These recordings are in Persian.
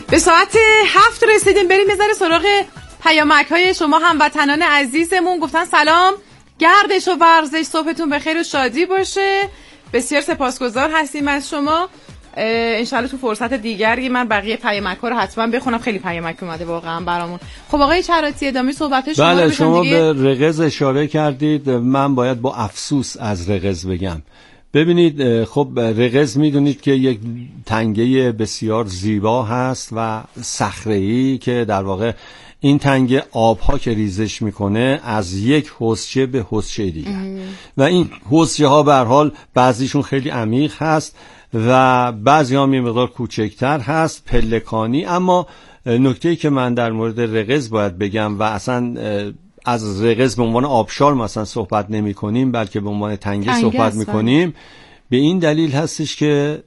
به ساعت 7 رسیدیم، بریم یه ذره سراغ پیامک‌های شما هموطنان عزیزمون. گفتن سلام، گردش و ورزش، صبحتون بخیر و شادی باشه. بسیار سپاسگزار هستیم از شما. انشالله تو فرصت دیگری من بقیه پیامک‌ها رو حتما بخونم، خیلی پیامک اومده واقعا برامون. خب آقای چراتی ادامه صحبت شما. بله، شما به رقص اشاره کردید، من باید با افسوس از رقص بگم. ببینید، خب رقص میدونید که یک تنگه بسیار زیبا هست و صخره‌ای که در واقع این تنگه آبها که ریزش میکنه از یک حوضچه به حوضچه دیگه و این حوضچه ها به هر حال بعضیشون خیلی عمیق هست و بعضی هم یه مقدار کوچکتر هست، پلکانی. اما نکته‌ای که من در مورد رقص باید بگم و اصلا از رقص به عنوان آبشار مثلا صحبت نمی کنیم بلکه به عنوان تنگه صحبت می کنیم، به این دلیل هستش که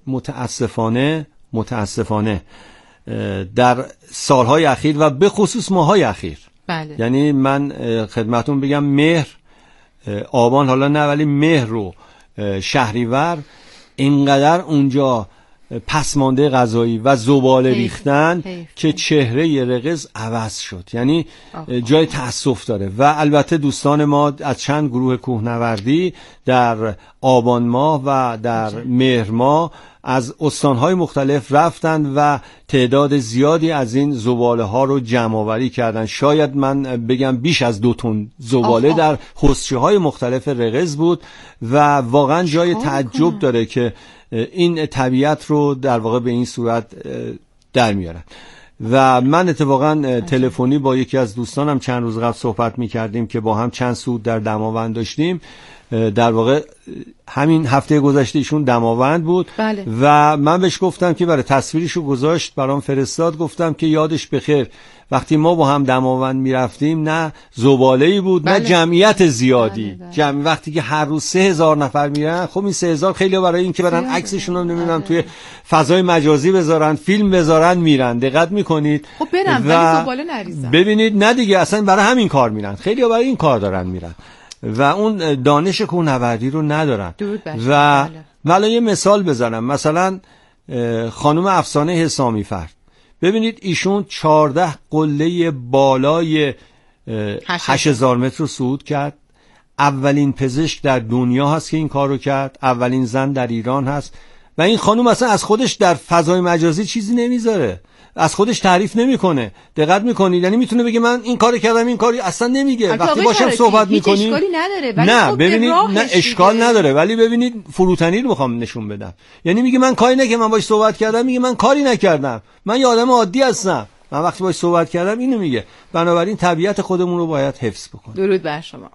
متاسفانه در سالهای اخیر و به خصوص ماهای اخیر، بله. یعنی من خدمتون بگم مهر، آبان حالا نه ولی مهر رو شهریور اینقدر اونجا پسمانده غذایی و زباله ریختن که چهره رقص عوض شد، یعنی جای تأسف داره. و البته دوستان ما از چند گروه کوهنوردی در آبان ماه و در مهر ماه از استانهای مختلف رفتن و تعداد زیادی از این زباله ها رو جمع آوری کردن. شاید من بگم بیش از 2 تن زباله در حوضچه های مختلف رقص بود و واقعا جای تعجب داره که این طبیعت رو در واقع به این صورت در میارن. و من اتفاقا تلفنی با یکی از دوستانم چند روز قبل صحبت میکردیم که با هم چند سود در دماوند داشتیم. در واقع همین هفته گذشته ایشون دماوند بود. بله. و من بهش گفتم که برای تصویرشو گذاشت برام فرستاد، گفتم که یادش بخیر وقتی ما با هم دماوند میرفتیم نه زباله‌ای بود. بله. نه جمعیت زیادی. بله. وقتی که هر روز 3000 نفر میرن، خب این 3000 خیلی برای این که برن عکسشون رو نمیدونم توی فضای مجازی بذارن، فیلم بذارن، میرن. دقت میکنید؟ خب برن ولی زباله نریزن. ببینید، نه دیگه، اصلا برای همین کار میرن، خیلی برای این کار دارن میرن و اون دانش کوهنوردی رو ندارن. و ولی یه مثال بزنم، مثلا خانم افسانه حسامی فرد، ببینید ایشون 14 قله بالای 8000 متر رو صعود کرد. اولین پزشک در دنیا هست که این کار رو کرد، اولین زن در ایران هست و این خانم اصلا از خودش در فضای مجازی چیزی نمیذاره، از خودش تعریف نمیکنه. دقت میکنید؟ یعنی میتونه بگه من این کارو کردم، این کاری اصلا نمیگه. وقتی باشم صحبت میکنیم نه ببینید، نه اشکال نداره، ولی ببینید فروتنی رو میخوام نشون بدم. یعنی میگه من کاری نکردم، من باش صحبت کردم، میگه من کاری نکردم، من یه آدم عادی هستم، من وقتی باش صحبت کردم اینو میگه. بنابراین طبیعت خودمون رو باید حفظ بکنیم. درود بر شما.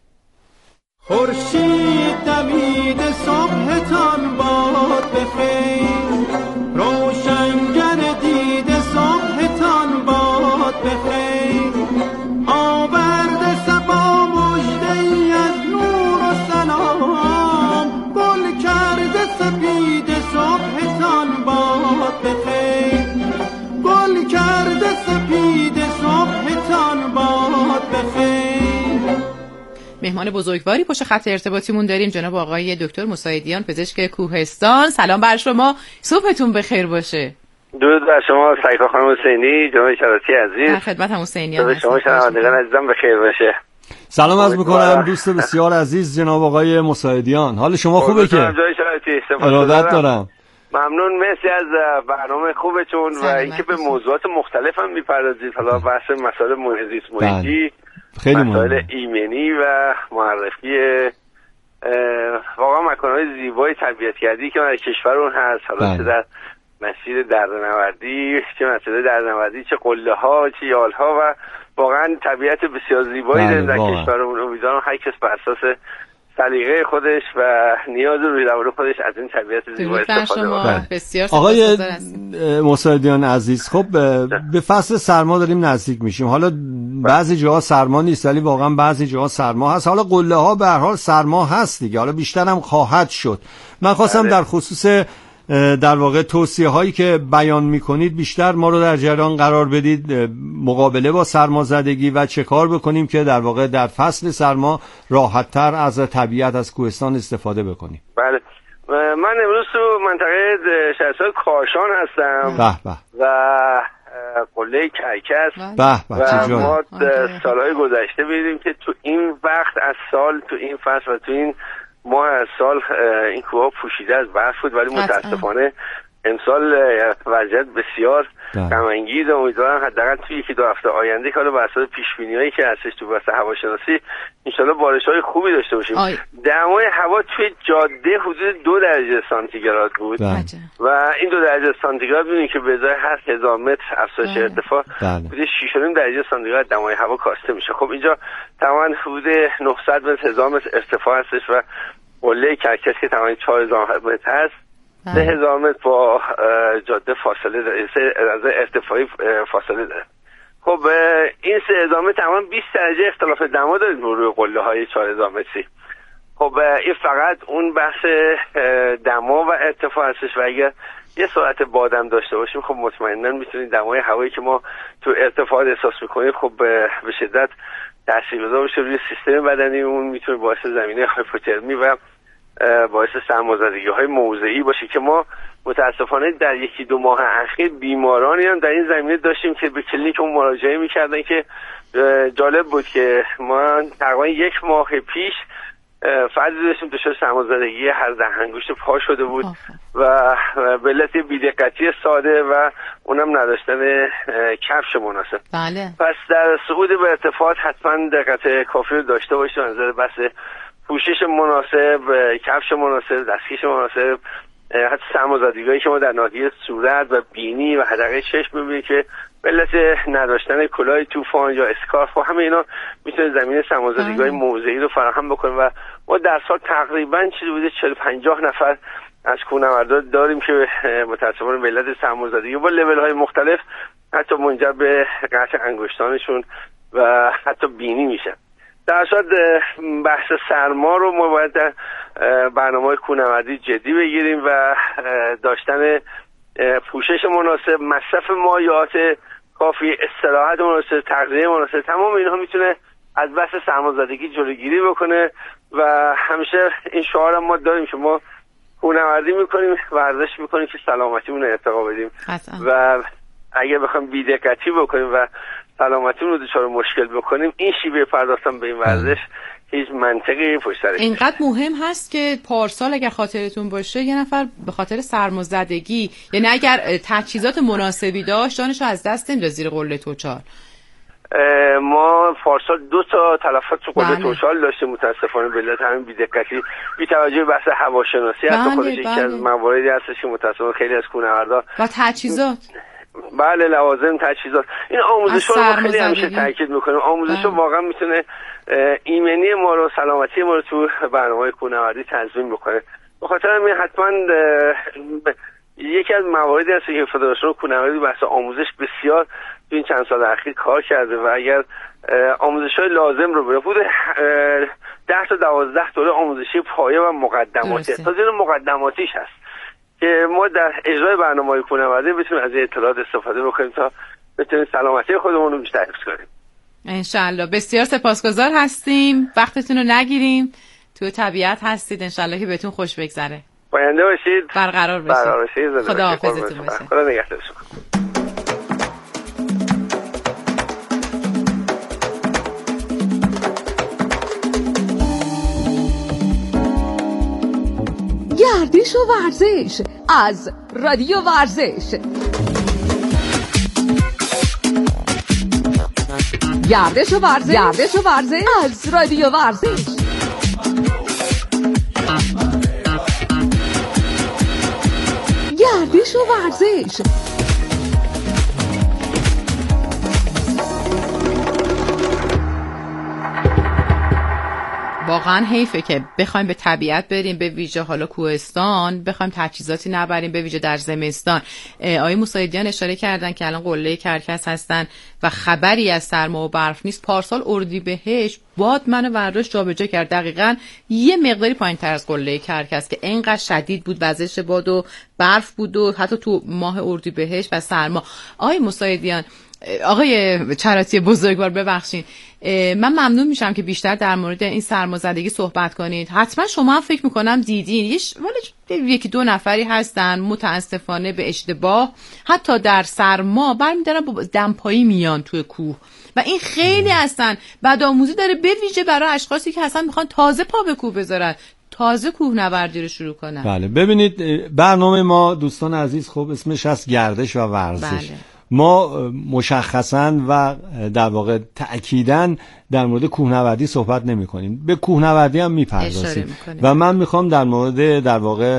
خورشید دمید صبحتان باد بخیر، روشنگر دید صبحتان باد بخیر، آورد صبا مژده‌ای از نور و سلام، گل کرده سپید صبحتان باد بخیر، گل کرده سپید صبحتان باد بخیر. مهمان بزرگواری پشت خط ارتباطیمون داریم، جناب آقای دکتر مساعدیان، پزشک کوهستان. سلام بر شما، صبحتون بخیر باشه. درود بر شما سایکا خانم حسینی، جناب شراتی عزیز. در خدمت هم حسینیان هستم. شما شنوندگان عزیزم بخیر باشه. سلام عرض می‌کنم دوست بسیار عزیز جناب آقای مساعدیان. حال شما خوبه که؟ جناب شراتی ارادت دارم. ممنون، مرسی از برنامه خوبتون و اینکه به موضوعات مختلف هم میپردازید. حالا بحث مسائل محیط محیطی، خیلی مسائل ایمنی و معرفی واقعا مکان‌های زیبای طبیعت‌گردی که در کشورمون هست. حالا چه در مسیر دردنوردی، چه مسیر دردنوردی، چه قله‌ها، چه یال‌ها و واقعا طبیعت بسیار زیبایی داریم در کشورمون. امیدوارم هر کس بر اساس سلیقه خودش و نیاز روی روان خودش از این طبیعت زیبا استفاده کنه. بسیار آقای مساعدیان عزیز، خب به فصل سرما داریم نزدیک میشیم. حالا بعضی جاها سرما نیست ولی واقعا بعضی جاها سرما هست. حالا قله ها به هر حال سرما هست دیگه، حالا بیشتر هم خواهد شد. من خواستم در خصوص در واقع توصیه هایی که بیان میکنید بیشتر ما رو در جریان قرار بدید، مقابله با سرمازدگی و چه کار بکنیم که در واقع در فصل سرما راحت تر از طبیعت، از کوهستان استفاده بکنیم. بله، من امروز تو منطقه شهرستان کاشان هستم و قله کرکس و ما سالهای گذشته دیدیم که تو این وقت از سال، تو این فصل و تو این ماه از سال این کوه پوشیده از برف بود، ولی متاسفانه امسال وضعیت بسیار غم انگیز. امیدوارم حداقل توی یکی دو هفته آینده که حالا بر اساس پیش‌بینی‌هایی که هستش تو بحث هواشناسی ان شاءالله بارش‌های خوبی داشته باشیم. دمای هوا توی جاده حدود 2 درجه سانتیگراد بود و این 2 درجه سانتیگراد می‌بینید که به ازای هر 1000 متر افزایش ارتفاع حدود 6.5 درجه سانتیگراد دمای هوا کاسته میشه. خب اینجا تقریباً حدود 900 متر 1000 متر ارتفاع هستش و قله کرکس که تقریباً 4000 متر هست 3000 متر با جاده فاصله داره، از ارتفاعی فاصله داره. خب این 3000 متر تقریباً 20 درجه اختلاف دما داره روی قله های 4000 متری. خب این فقط اون بحث دما و ارتفاع هستش و اگر یه سرعت بادم داشته باشیم خب مطمئناً میتونید دمای هوایی که ما تو ارتفاعات احساس میکنیم خب به شدت تاثیرگذار بشه روی سیستم بدنی اون، میتونه باعث زمینه هایپوترمی و باعث سرمازدگی‌های موضعی باشه که ما متاسفانه در 1-2 ماه اخیر بیمارانی هم در این زمینه داشتیم که به کلینیک اون مراجعه می‌کردن که جالب بود که ما تقریبا 1 ماه پیش فردی داشتیم دچار سرمازدگی هر دهنگوشت پا شده بود و به علت بی‌دقتی ساده و اونم نداشتن کفش مناسب. بله. پس در صعود به ارتفاعات حتما دقت کافی رو داشته باشید از نظر بحث پوشش مناسب، کفش مناسب، دستکش مناسب، حتی سرمازدگی‌هایی که ما در ناحیه صورت و بینی و حدقه چشم می‌بینیم که به علت نداشتن کلاه طوفان یا اسکارف و همه اینا میتونه زمینه سرمازدگی‌های موضعی رو فراهم بکنه و ما در سال تقریبا چیزی بوده 40-50 نفر از کوهنوردان داریم که متأسفانه به علت سرمازدگی با لول‌های مختلف حتی منجر به قطع انگشتانشون و حتی بینی میشن. در صورت بحث سرما رو ما باید در برنامه‌های کوهنوردی جدی بگیریم و داشتن پوشش مناسب، مصرف مایعات کافی، استراحت مناسب، تغذیه مناسب، تمام اینها میتونه از بحث سرمازدگی جلوگیری بکنه و همیشه این شعار ما داریم که ما کوهنوردی میکنیم، ورزش میکنیم که سلامتیمون رو ارتقا بدیم و اگه بخوایم بی‌دقتی بکنیم و سلامتیمون رو دچار مشکل بکنیم این شیوه پرداختن به این ورزش هیچ منطقی پشت سرش. اینقدر مهم هست که پارسال اگر خاطرتون باشه یه نفر به خاطر سرمازدگی، یعنی اگر تجهیزات مناسبی داشت جانش رو از دست نمیداد زیر قله توچال. ما پارسال 2 تا تلفات تو قله توچال داشتیم متاسفانه به علت همین بی‌دقتی، بی توجه به بحث هواشناسی حتی خودش یکی از مواردی هستش که متاسفانه خیلی از کوهنوردا و تجهیزات بله لوازم تجهیزات این آموزش رو خیلی همیشه تاکید میکنیم. آموزش واقعا میتونه ایمنی ما رو، سلامتی ما رو تو برنامه‌های کوهنوردی تضمین بکنه. به خاطر همین حتما یکی از مواردی هست که فدراسیون کوهنوردی بحث آموزش بسیار تو این چند سال اخیر کار کرده و اگر آموزش‌های لازم رو بره بود 10 تا 12 دوره آموزشی پایه و مقدماتی تا این مقدماتیش هست که ما در اجرای برنامه‌های کوهنوردی بتونیم از این اطلاعات استفاده بکنیم تا بتونیم سلامتی خودمون رو بیشتر حفظ کنیم. انشالله. بسیار سپاسگزار هستیم، وقتتون رو نگیریم، تو طبیعت هستید، انشالله که بهتون خوش بگذره. پاینده باشید، برقرار باشید. خدا حافظتون باشه. خدا نگهدارتون. گردش و ورزش از رادیو ورزش. گردش و ورزش از رادیو ورزش. گردش و ورزش. واقعا حیفه که بخوایم به طبیعت بریم، به ویژه حالا کوهستان، بخوایم تجهیزاتی نبریم، به ویژه در زمستان. آقای موسیدیان اشاره کردن که الان قله کرکس هستن و خبری از سرما و برف نیست. پارسال اردیبهشت باد منو ورش جابجا کرد، دقیقاً یه مقداری پایین‌تر از قله کرکس که اینقدر شدید بود وزش باد و برف بود و حتی تو ماه اردیبهشت و سرما. آقای موسیدیان آقای چراتی بزرگوار ببخشید، من ممنون میشم که بیشتر در مورد این سرمازدگی صحبت کنید. حتما شما هم فکر میکنم دیدین یکی دو نفری هستن متاسفانه به اشتباه حتی در سرما برمیدارن با دمپایی میان توی کوه و این خیلی هستن بدآموزی داره، به ویژه برای اشخاصی که اصلا میخوان تازه پا به کوه بذارن، تازه کوهنوردی رو شروع کنن. بله ببینید برنامه ما دوستان عزیز خب اسمش هست گردش و ورزش. بله. ما مشخصاً و در واقع تأکیداً در مورد کوهنوردی صحبت نمی کنیم، به کوهنوردی هم میپردازیم و من میخوام در مورد در واقع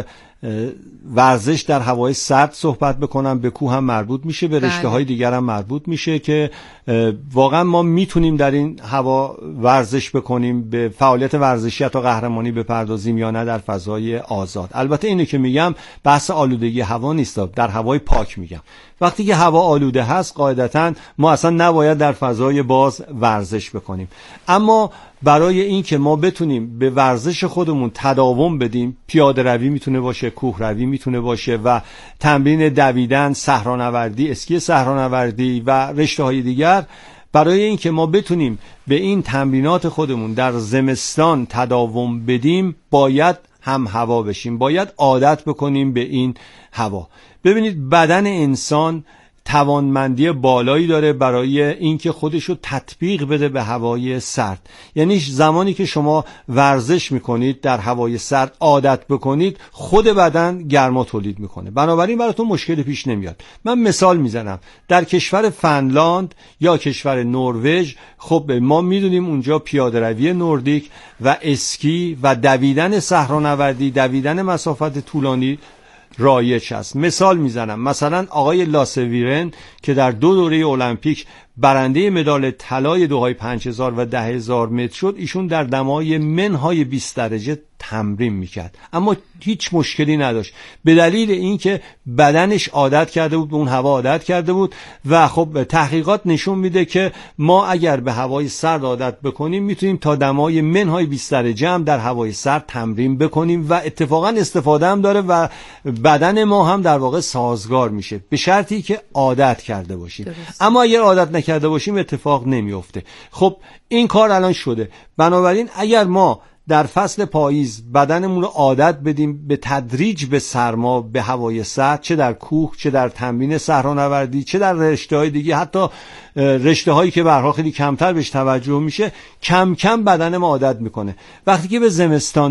ورزش در هوای سرد صحبت بکنم. به کوه هم مربوط میشه، به رشته های دیگر هم مربوط میشه که واقعا ما میتونیم در این هوا ورزش بکنیم، به فعالیت ورزشی تا قهرمانی بپردازیم یا نه در فضای آزاد. البته اینو که میگم بحث آلودگی هوا نیست، در هوای پاک میگم. وقتی که هوا آلوده هست قاعدتاً ما اصلا نباید در فضای باز ورزش بکنیم. اما برای این که ما بتونیم به ورزش خودمون تداوم بدیم، پیاده روی میتونه باشه، کوه روی میتونه باشه و تمرین دویدن، صحرانوردی، اسکی صحرانوردی و رشته‌های دیگر، برای این که ما بتونیم به این تمرینات خودمون در زمستان تداوم بدیم باید هم هوا بشیم، باید عادت بکنیم به این هوا. ببینید بدن انسان توانمندی بالایی داره برای اینکه خودشو تطبیق بده به هوای سرد. یعنی زمانی که شما ورزش میکنید در هوای سرد عادت بکنید، خود بدن گرما تولید میکنه، بنابراین براتون مشکلی پیش نمیاد. من مثال میزنم، در کشور فنلاند یا کشور نروژ، خب ما میدونیم اونجا پیاده روی نوردیک و اسکی و دویدن صحرانوردی، دویدن مسافت طولانی رایج است. مثال میزنم، مثلا آقای لاسویرن که در 2 دوره المپیک برنده مدال طلای دوهای 5000 و 10000 متر شد، ایشون در دمای منهای 20 درجه تمرین میکرد اما هیچ مشکلی نداشت، به دلیل اینکه بدنش عادت کرده بود، به اون هوا عادت کرده بود. و خب تحقیقات نشون میده که ما اگر به هوای سرد عادت بکنیم میتونیم تا دمای منهای 20 درجه هم در هوای سرد تمرین بکنیم و اتفاقا استفاده هم داره و بدن ما هم در واقع سازگار میشه، به شرطی که عادت کرده باشیم. اما اگر عادت نکرده باشیم اتفاق نمیفته. خب این کار الان شده، بنابراین اگر ما در فصل پاییز بدنمون رو عادت بدیم به تدریج به سرما، به هوای سرد، چه در کوه، چه در تمرین صحرانوردی، چه در رشته‌های دیگه، حتی رشته‌هایی که به هر حال خیلی کمتر بهش توجه میشه، کم کم بدن ما عادت میکنه. وقتی که به زمستان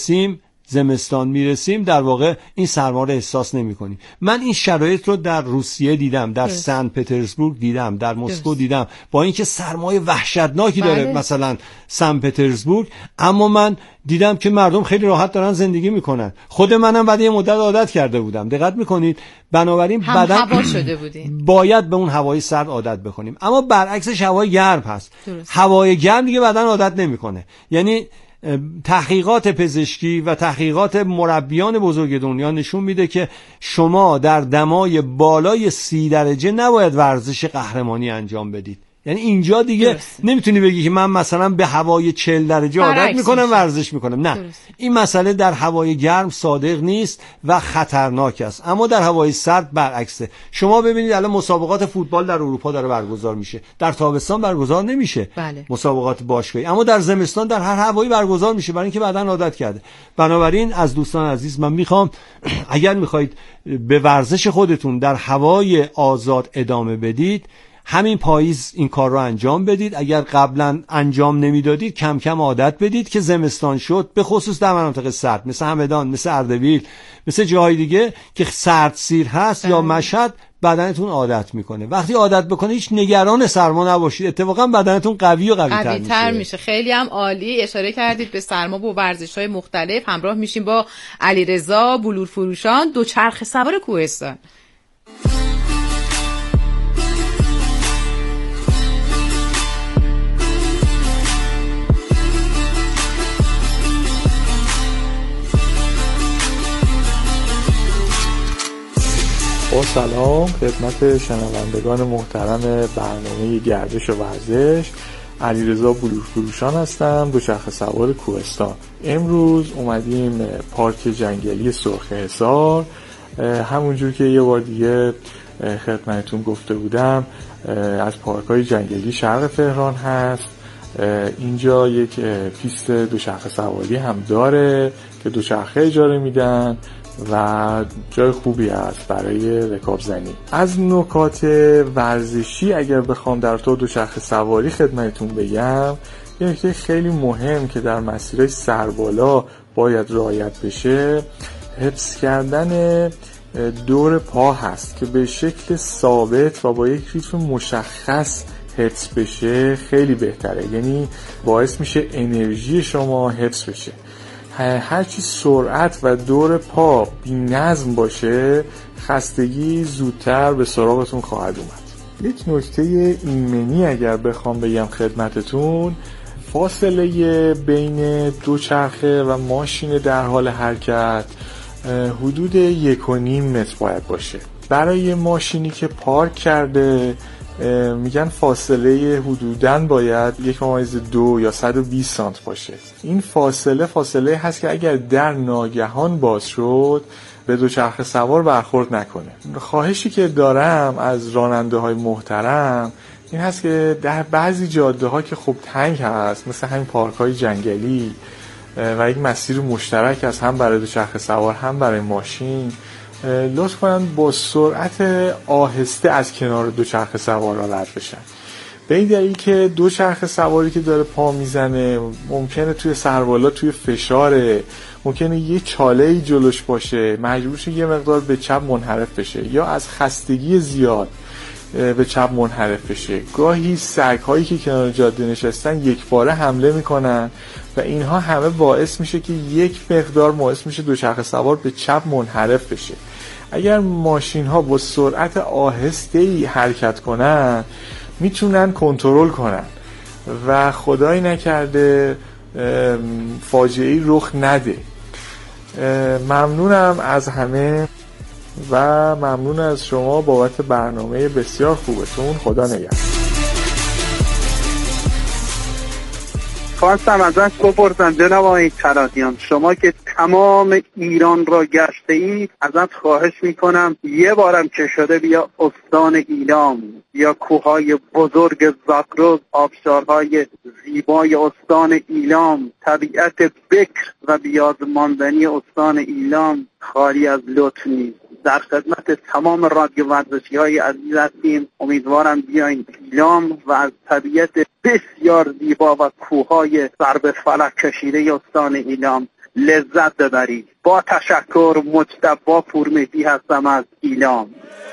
میرسیم در واقع این سرما رو احساس نمی‌کنیم. من این شرایط رو در روسیه دیدم، در سن پترزبورگ دیدم، در مسکو دیدم، با اینکه سرمای وحشتناکی داره مثلا سن پترزبورگ، اما من دیدم که مردم خیلی راحت دارن زندگی میکنن. خود منم بعد یه مدت عادت کرده بودم، دقت میکنید؟ بنابراین بدن هوا شده بودیم، باید به اون هوای سرد عادت بکنیم. اما برعکسش هوای گرم هست. هوای گرم دیگه بدن عادت نمیکنه. یعنی تحقیقات پزشکی و تحقیقات مربیان بزرگ دنیا نشون میده که شما در دمای بالای 30 درجه نباید ورزش قهرمانی انجام بدید. یعنی اینجا دیگه نمیتونی بگی که من مثلا به هوای 40 درجه عادت میکنم ورزش میکنم. نه، این مسئله در هوای گرم صادق نیست و خطرناک است، اما در هوای سرد برعکسه. شما ببینید الان مسابقات فوتبال در اروپا داره برگزار میشه، در تابستان برگزار نمیشه. مسابقات باشگاهی، اما در زمستان در هر هوایی برگزار میشه، برای اینکه بدن عادت کرده. بنابراین از دوستان عزیز من میخوام اگر میخواید به ورزش خودتون در هوای آزاد ادامه بدید، همین پاییز این کار رو انجام بدید. اگر قبلا انجام نمیدادید کم کم عادت بدید که زمستان شد، به خصوص در مناطق سرد مثل همدان، مثل اردبیل، مثل جاهای دیگه که سرد سیر هست یا مشهد، بدنتون عادت میکنه. وقتی عادت بکنه هیچ نگران سرما نباشید، اتفاقا بدنتون قوی و قوی‌تر میشه. خیلی هم عالی اشاره کردید به سرما و ورزش‌های مختلف. همراه میشیم با علیرضا بلورفروشان، دوچرخه سوار کوهستان. با سلام خدمت شنوندگان محترم برنامه گردش و ورزش، علیرضا بلورفروشان هستم، دوچرخه سوار کوهستان. امروز اومدیم پارک جنگلی سرخ حصار، همونجور که یه بار دیگه خدمتتون گفته بودم از پارک‌های جنگلی شرق تهران هست. اینجا یک پیست دوچرخه سواری هم داره که دوچرخه اجاره میدن و جای خوبی است برای رکاب زنی. از نکات ورزشی اگر بخوام در تو دوچرخه سواری خدمتتون بگم، یه نکته خیلی مهم که در مسیرهای سربالا باید رعایت بشه حفظ کردن دور پا هست که به شکل ثابت و با یک ریتم مشخص حفظ بشه خیلی بهتره. یعنی باعث میشه انرژی شما حفظ بشه. هرچی سرعت و دور پا بی نظم باشه خستگی زودتر به سراغتون خواهد اومد. یک نکته ایمنی اگر بخوام بگم خدمتتون، فاصله بین دوچرخه و ماشین در حال حرکت حدود 1.5 متر باید باشه. برای ماشینی که پارک کرده میگن فاصله حدوداً باید 1.2 یا 120 سانت باشه. این فاصله هست که اگر در ناگهان باز شد به دوچرخه سوار برخورد نکنه. خواهشی که دارم از راننده های محترم این هست که در بعضی جاده ها که خب تنگ هست، مثل همین پارک های جنگلی و یک مسیر مشترک هست هم برای دوچرخه سوار هم برای ماشین، لطف کنن با سرعت آهسته از کنار دوچرخه سوارا رد بشن. به این دلیل که دوچرخه سواری که داره پا میزنه ممکنه توی سربالا توی فشاره، ممکنه یه چاله‌ای جلوش باشه، مجبور شه یه مقدار به چپ منحرف بشه یا از خستگی زیاد به چپ منحرف بشه. گاهی سگ‌هایی که کنار جاده نشستن یک باره حمله میکنن و اینها همه باعث میشه که یک مقدار باعث میشه دوچرخه سوار به چپ منحرف بشه. اگر ماشین ها با سرعت آهسته‌ای حرکت کنن میتونن کنترل کنن و خدای نکرده فاجعه‌ای رخ نده. ممنونم از همه و ممنون از شما بابت برنامه بسیار خوبتون. خدا نگهدار. خواستم ازش بپرسم جناب آقای کرادیان، شما که تمام ایران را گشته اید، ازت خواهش میکنم یه بارم که شده بیا استان ایلام یا کوههای بزرگ زاگرس، آبشارهای زیبای استان ایلام، طبیعت بکر و بیازماندنی استان ایلام خالی از لطف نیست. در خدمت تمام رادیو ورزشی های عزیز هستیم. امیدوارم بیاین ایلام و از طبیعت بسیار زیبا و کوههای سر به فلک کشیده استان ایلام لذت ببرید. با تشکر، مجتبی پورمهدی هستم از ایلام.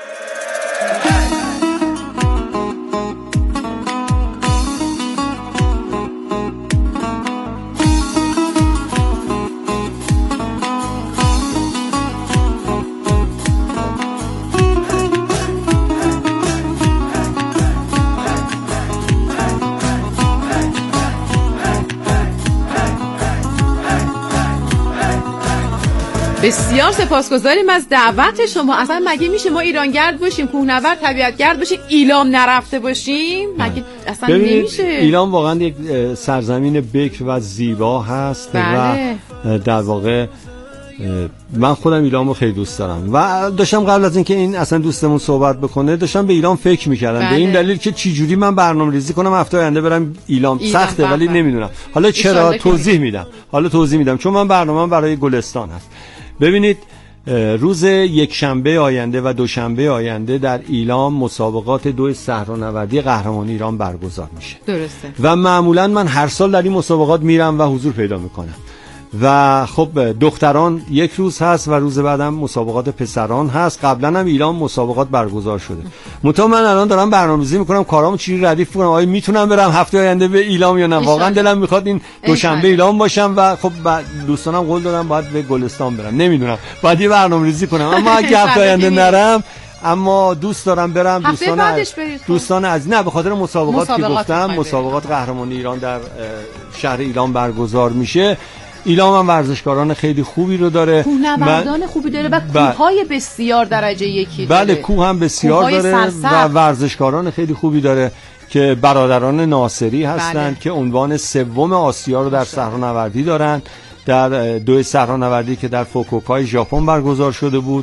بسیار سپاسگزاریم از دعوت شما. اصلا مگه میشه ما ایرانگرد باشیم، کوهنورد، طبیعتگرد باشیم، ایلام نرفته باشیم؟ مگه اصلا نمیشه. ایلام واقعا یک سرزمین بکر و زیبا هست. بله. و در واقع من خودم ایلام رو خیلی دوست دارم و داشتم قبل از اینکه این اصلا دوستمون صحبت بکنه داشتم به ایلام فکر میکردم. بله. به این دلیل که چی جوری من برنامه‌ریزی کنم هفته آینده برم ایلام. سخته ولی نمیدونم حالا چرا. توضیح میدم چون من برنامه‌ام برای گلستان هست. ببینید روز یک شنبه آینده و دوشنبه آینده در ایلام مسابقات 2 صحرانوردی قهرمانی ایران برگزار میشه. درسته. و معمولا من هر سال در این مسابقات میرم و حضور پیدا میکنم و خب دختران یک روز هست و روز بعدم مسابقات پسران هست. قبلا هم ایلام مسابقات برگزار شده. منتها من الان دارم برنامه‌ریزی میکنم کارامو چجوری ردیف کنم، آیا میتونم برم هفته آینده به ایلام یا نه. واقعا دلم میخواد این دوشنبه ایلام باشم و خب دوستانم قول دادم باید به گلستان برم. نمیدونم باید یه برنامه‌ریزی کنم، اما اگه هفته آینده نرم اما دوست دارم برم. دوستان از نه به خاطر مسابقات که گفتم مسابقات قهرمانی ایران در شهر ایلام برگزار میشه. ایلام هم ورزشکاران خیلی خوبی رو داره، کوهنوردان خوبی داره و کوههای بسیار درجه یکی داره. بله کوه هم بسیار داره و ورزشکاران خیلی خوبی داره که برادران ناصری هستند. بله. که عنوان 3 آسیا رو در صحرانوردی دارن، در 2 صحرانوردی که در فوکوکای ژاپن برگزار شده بود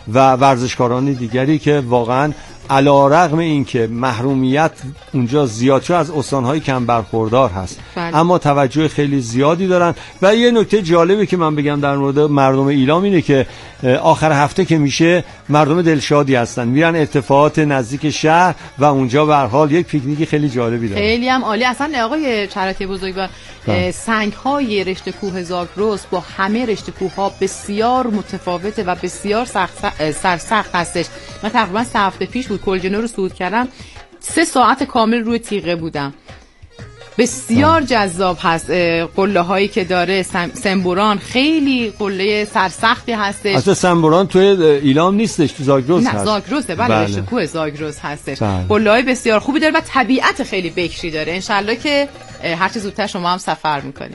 و ورزشکاران دیگری که واقعا علی‌رغم اینکه محرومیت اونجا زیاد شده از استان‌های کم برخوردار هست، اما توجه خیلی زیادی دارن. و یه نکته جالبی که من بگم در مورد مردم ایلام اینه که آخر هفته که میشه مردم دلشادی هستن، میرن ارتفاعات نزدیک شهر و اونجا به هر حال یک پیکنیک خیلی جالبی دارن. خیلی هم عالی. اصلا آقای چراتی بزرگوار، سنگ‌های رشته کوه زاگرس با همه رشته کوه‌ها بسیار متفاوته و بسیار سرسخت هستش. من تقریبا 3 هفته پیش بود کلجنو رو صعود کردم، 3 ساعت کامل روی تیغه بودم. بسیار جذاب هست. قله هایی که داره سنبوران خیلی قله سرسختی هستش. اصلا سنبوران توی ایلام نیستش، تو زاگرس هست. نه زاگرسه، بله رشته کوه زاگرس هستش. قله های بسیار خوبی داره و طبیعت خیلی بکری داره. انشالله که هر چه زودتر شما هم سفر میکنید.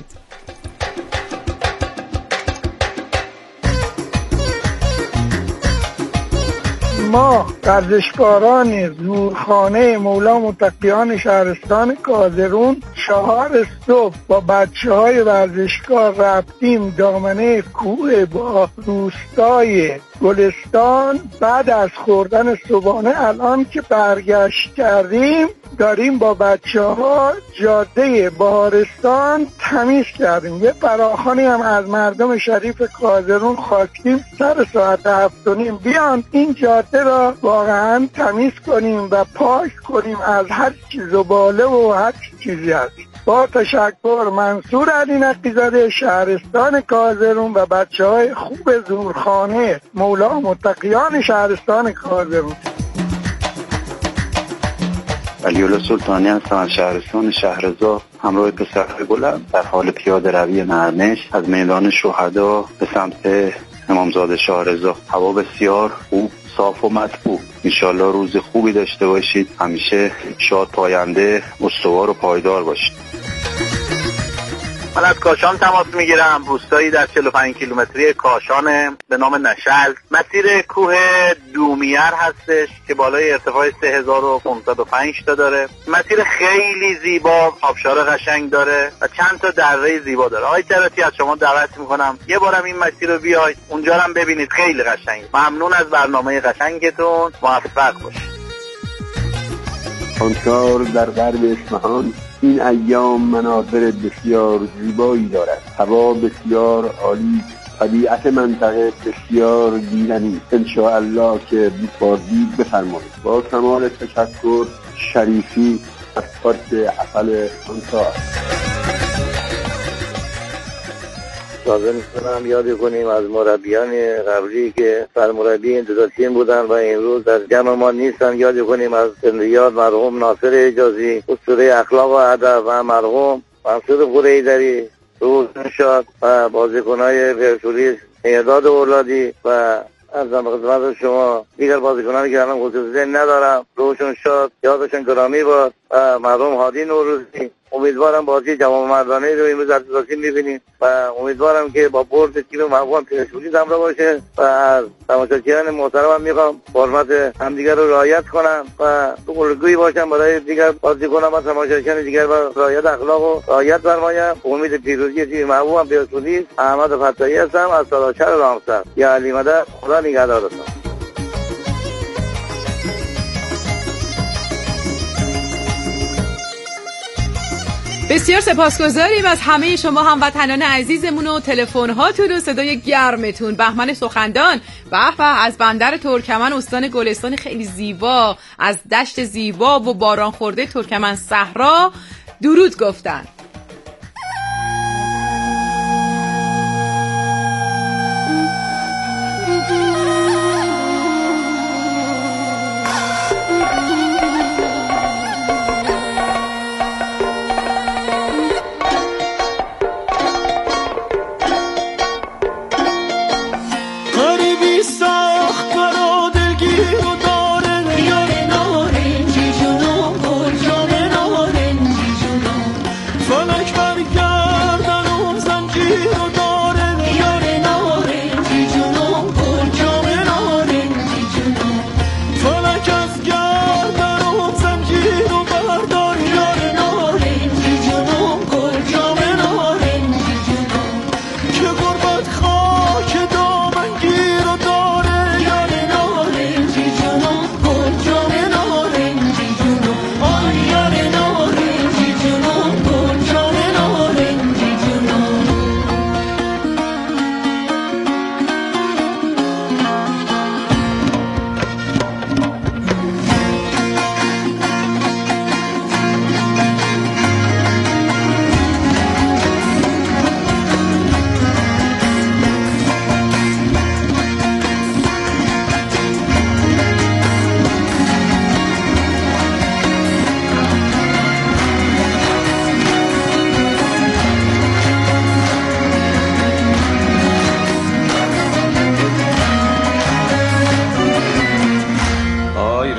ما ورزشکاران زورخانه مولا متقیان شهرستان کازرون 4 صبح با بچه‌های ورزشکار رفتیم دامنه کوه با روستای گلستان. بعد از خوردن صبحانه الان که برگشت کردیم داریم با بچه‌ها جاده بهارستان تمیز کردیم. یه فراخوانی هم از مردم شریف کازرون خواستیم سر ساعت 7:30 بیان این جاده را واقعا تمیز کنیم و پاک کنیم از هر چیز زباله و هر چیزی هست. با تشکر، منصور علی نقی‌زاده، شهرستان کازرون و بچه‌های خوب زورخانه مولا متقیان شهرستان کازرون. علی‌الله سلطانی هستم از شهرستان شهرزاد. همراه پسرهای گلم در حال پیاده روی نرمش از میدان شهدا به سمت امامزاده شهرزاد. هوا بسیار خوب، صاف و مطبوع. انشالله روز خوبی داشته باشید. همیشه شاد، پاینده، استوار و پایدار باشید. من از کاشان تماس میگیرم. روستایی در 45 کیلومتری کاشان به نام نشل. مسیر کوه دومیر هستش که بالای ارتفاع 3505 تا داره. مسیر خیلی زیبا، آبشار قشنگ داره و چند تا دره زیبا داره. آقای جراتی از شما دعوت میکنم یه بارم این مسیر رو بیاید اونجا هم ببینید، خیلی قشنگه. ممنون از برنامه قشنگتون، موفق باشید. خانکار در غرب اصفهان این ایام مناظر بسیار زیبایی دارد. هوا بسیار عالی، طبیعت منطقه بسیار گیرنی. انشاءالله که بازدید بفرمایید. با کمال تشکر، شریفی از پارک اصل خانکار. لازم می‌کنم یاد کنیم از مربیان قبلی که سرمربی انتظار تیم بودن و امروز در جمع ما نیستن. یاد کنیم از زندگیات مرحوم ناصر حجازی، اسطوره اخلاق و ادب، و مرحوم منصور قریدری، روزن شاد و بازیکن‌های پرسپولیس مهرداد اولادی و از خدمت شما دیگر بازیکنانی که الان خصوصی ندارم. روشون شاد، یادشون گرامی باد. و مرحوم هادی نوروزی. امیدوارم بازی جوان مردانه رو امروز از داشتیم ببینیم و امیدوارم که با برد تیم محبوبم پرسپولیس همراه باشه و از تماشاگران محترمم میخوام حرمت همدیگر رو رعایت کنم و الگویی باشم برای دیگر بازیکنان و تماشاگران دیگر و رعایت اخلاق و رعایت فرمایم. امید پیروزی تیم محبوبم پرسپولیس. احمد فتاحی هستم از سالاشهر رامسر. یا علی مدد، خدا نگهدارتون. بسیار سپاسگزاریم از همه شما هموطنان عزیزمون و تلفن هاتون و صدای گرمتون. بهمن سخندان به از بندر ترکمن، استان گلستان خیلی زیبا، از دشت زیبا و باران خورده ترکمن صحرا درود گفتن. فقط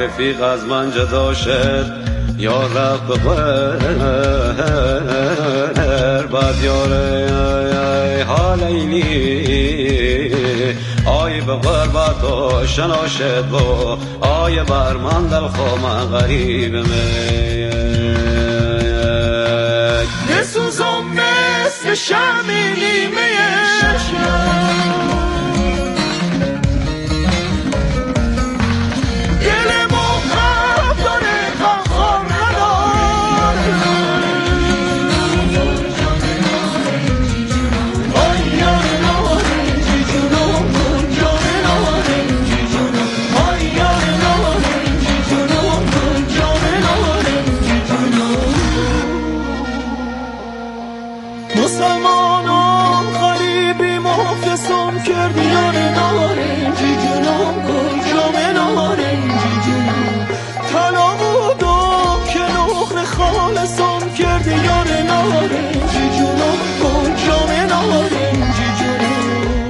رفیق از من جدا شد یا رفت به غیر بعد یاره حال ایلی آی به غربت و شنا شد و آی بر من دل خوام غریب می نسوزم مثل شمی نیمه مسلمانان غریبی مفلسم کردی یاره نارنجی جونم گل جامه نارنجی جونم طلا بودم که نخل خالصم کردی یاره نارنجی جونم گل جامه نارنجی جونم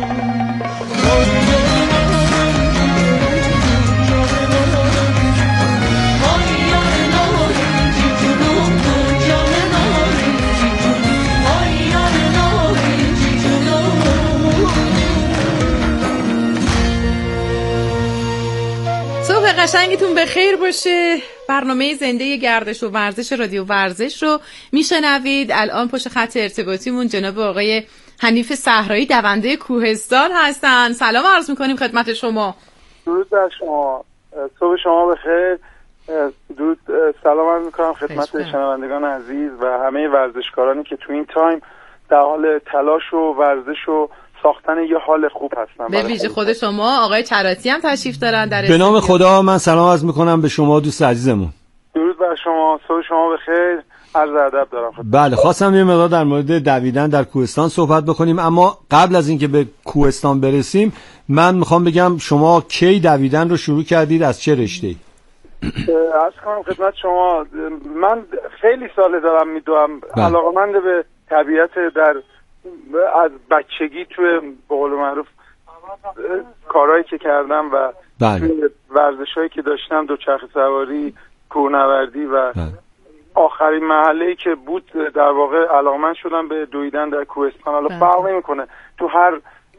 قشنگتون به خیر باشه. برنامه زنده گردش و ورزش رادیو ورزش رو میشنوید. الان پشت خط ارتباطیمون جناب آقای حنیف صحرایی دونده کوهستان هستن. سلام عرض میکنیم خدمت شما. درود بر شما، صبح شما بخیر. درود سلام عرض میکنم خدمت شنوندگان عزیز و همه ورزشکارانی که تو این تایم در حال تلاش و ورزش و ساختن یه حال خوب هستن. به ویژه خود شما آقای چراتی هم تشریف دارن در به نام خدا من سلام عرض میکنم به شما دوست عزیزمون. درود بر شما، صبح شما بخیر، عرض ادب دارم. بله خواستم یه مقدار در مورد دویدن در کوهستان صحبت بکنیم، اما قبل از اینکه به کوهستان برسیم من میخوام بگم شما کی دویدن رو شروع کردید، از چه رشته‌ای؟ عرض کنم خدمت شما من خیلی سال دارم میدوام، علاقه‌مند به طبیعت، در از بچگی توی به قول معروف کارهایی که کردم و توی ورزش‌هایی که داشتم، دوچرخه سواری، کوهنوردی و آخرین محله‌ای که بود در واقع علاقه‌مند شدم به دویدن در کوهستان. حالا فرق نمی‌کنه تو هر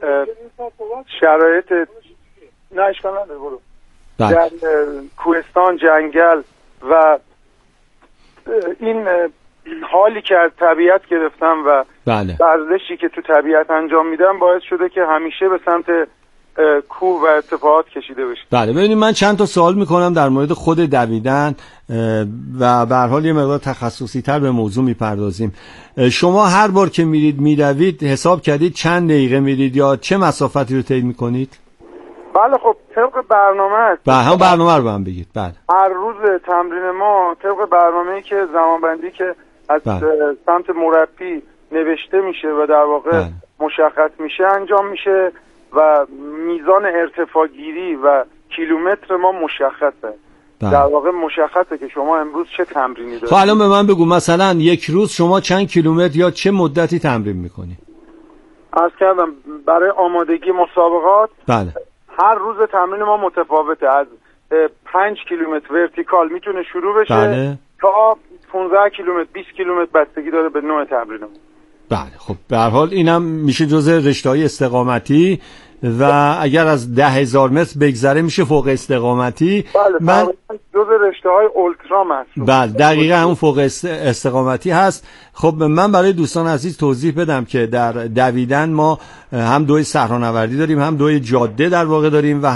شرایط، نه اشکال نداره، برو در کوهستان، جنگل و این حالی که از طبیعت گرفتم و ورزشی که تو طبیعت انجام میدم باعث شده که همیشه به سمت کوه و ارتفاعات کشیده بشه. بله ببینید من چند تا سوال میکنم در مورد خود دویدن و به هر حال یه مقدار تخصصی تر به موضوع میپردازیم. شما هر بار که میرید میدوید حساب کردید چند دقیقه میرید یا چه مسافتی رو طی میکنید؟ بله خب طبق برنامه است. بله هم برنامه رو هم بگید. بله هر روز تمرین ما طبق برنامه‌ای که زمانبندی که از سمت مربی نوشته میشه و در واقع مشخص میشه انجام میشه و میزان ارتفاع گیری و کیلومتر ما مشخصه. در واقع مشخصه که شما امروز چه تمرینی دارید. خب الان به من بگو مثلا یک روز شما چند کیلومتر یا چه مدتی تمرین میکنی؟ عرض کردم برای آمادگی مسابقات بله هر روز تمرین ما متفاوته. از 5 کیلومتر ورتیکال میتونه شروع بشه تا 15 کیلومتر 20 کیلومتر بستگی داره به نوع تمرینمون. بله خب به هر حال اینم میشه جزء رشته‌های استقامتی و اگر از 10,000 متر بگذره میشه فوق استقامتی. بله من جزء رشته‌های اولترا محسوب. بله دقیقاً همون فوق استقامتی هست. خب من برای دوستان عزیز توضیح بدم که در دویدن ما هم دوی صحرانوردی داریم هم دوی جاده در واقع داریم و